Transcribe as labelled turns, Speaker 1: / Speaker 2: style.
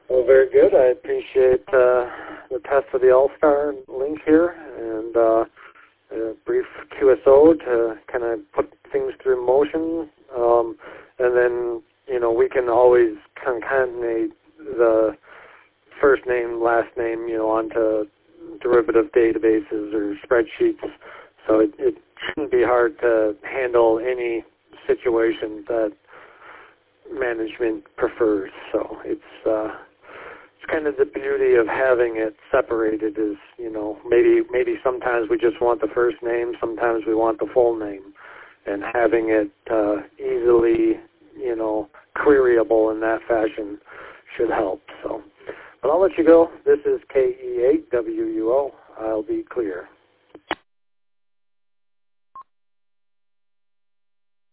Speaker 1: Well, very good. I appreciate the test of the All-Star link here and a brief QSO to kind of put things through motion. And then, we can always concatenate the first name, last name, onto derivative databases or spreadsheets. So it shouldn't be hard to handle any situation that management prefers. So it's kind of the beauty of having it separated is, maybe sometimes we just want the first name, sometimes we want the full name, and having it easily, queryable in that fashion should help. So, but I'll let you go. This is KE8WUO. I'll be clear.